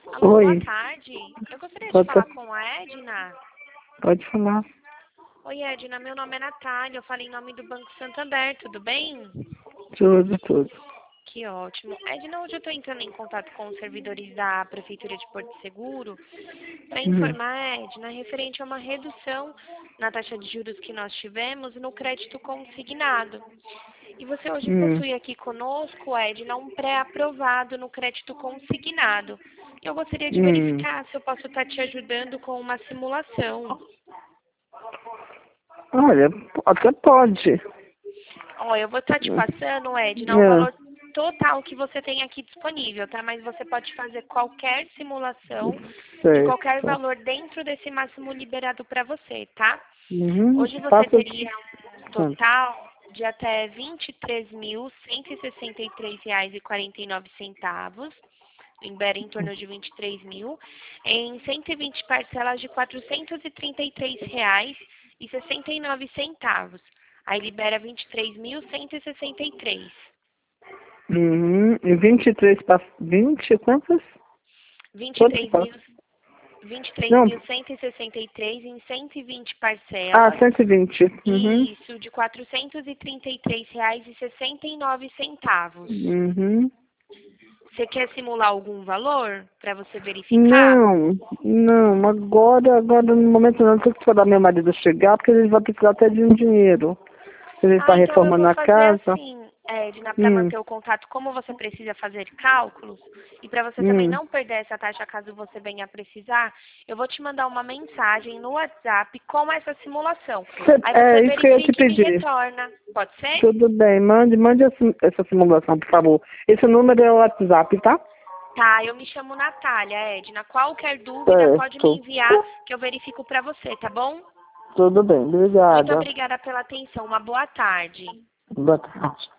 Alô, boa Oi, tarde. Eu gostaria de pode, falar com a Edna. pode falar. Oi, Edna, meu nome é Natália, eu falo em nome do Banco Santander, tudo bem? Tudo. Que ótimo. Edna, hoje eu estou entrando em contato com os servidores da Prefeitura de Porto Seguro para Hum, informar, Edna, referente a uma redução na taxa de juros que nós tivemos no crédito consignado. E você hoje hum, possui aqui conosco, Edna, um pré-aprovado no crédito consignado. Eu gostaria de hum. verificar se eu posso estar te ajudando com uma simulação. Olha, até pode. Ó, eu vou estar te Hum, passando, Edna, o É, valor total que você tem aqui disponível, tá? Mas você pode fazer qualquer simulação de qualquer certo. valor dentro desse máximo liberado para você, tá? Uhum. Hoje você Faça. teria um total de até R$ 23.163,49. Libera em torno de 23 mil, em 120 parcelas de R$ 433,69. Aí libera 23.163. Uhum. E 23 para 20, quantas? Quantos 23 mil, passos? Não. 23.163 em 120 Ah, parcelas. 120. Uhum. Isso, de R$ 433,69. Uhum. Você quer simular algum valor para você verificar? Não, agora no momento não, tenho que esperar meu marido chegar, porque ele vai precisar até de um dinheiro. Ele está Ah, então eu reformando vou a fazer casa. assim, Edna, para Hum, manter o contato, como você precisa fazer cálculos, e para você também hum. não perder essa taxa caso você venha a precisar, eu vou te mandar uma mensagem no WhatsApp com essa simulação. Aí você É isso que eu ia te verifica e me pedir. retorna. Pode ser? Tudo bem, mande essa simulação, por favor. Esse número é o WhatsApp, tá? Tá, eu me chamo Natália, Edna. Qualquer dúvida pode me Certo. enviar que eu verifico para você, tá bom? Tudo bem, Muito obrigada. obrigada pela atenção. Uma boa tarde. Boa tarde.